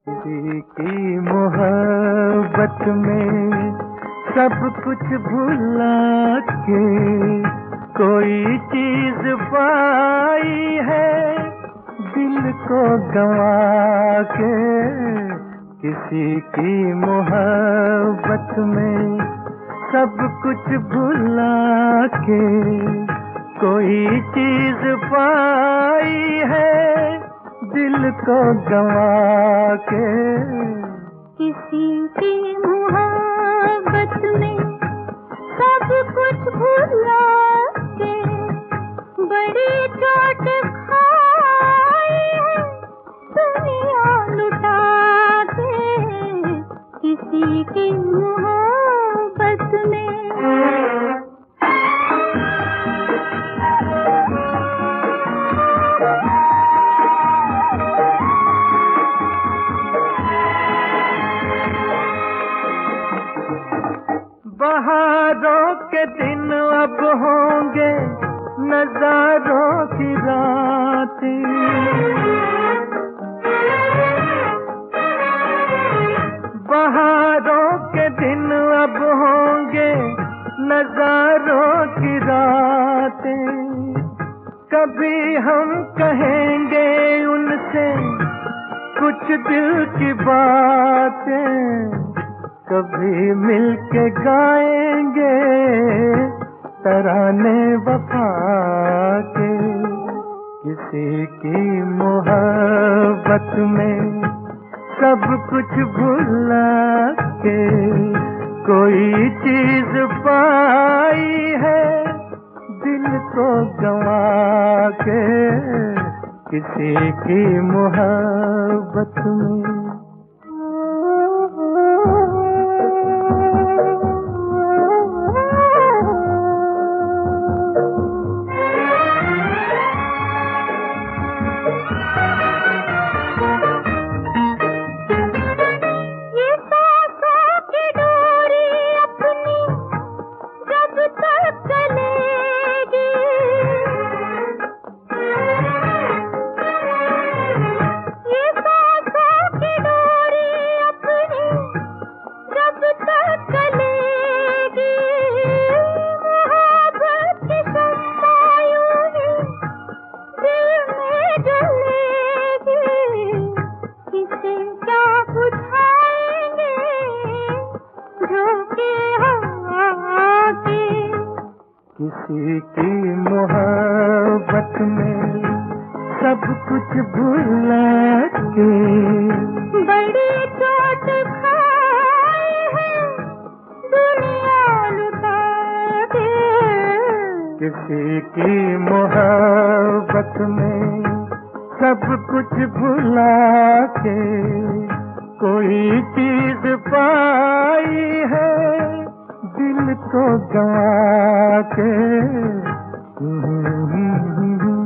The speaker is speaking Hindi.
किसी की मोहब्बत में सब कुछ भुला के कोई चीज पाई है, दिल को गवा के। किसी की मोहब्बत में सब कुछ भुला के कोई चीज पाई है, दिल को गवा के। किसी की मोहब्बत में सब कुछ भुला के बड़ी चोट खाई है, दुनिया लुटा के। किसी की मोहब्बत में बहारों के दिन अब होंगे नजारों की रातें, बहारों के दिन अब होंगे नजारों की रातें। कभी हम कहेंगे उनसे कुछ दिल की बातें, कभी मिलके गाएंगे तराने वफा के। किसी की मोहब्बत में सब कुछ भुला के कोई चीज पाई है, दिल को गवा के। किसी की मोहब्बत में किसी की मोहब्बत में सब कुछ भुला के बड़ी चोट खाई है, दुनिया लुटा के। किसी की मोहब्बत में सब कुछ भुला के कोई चीज पाई है, दिल को गवा के।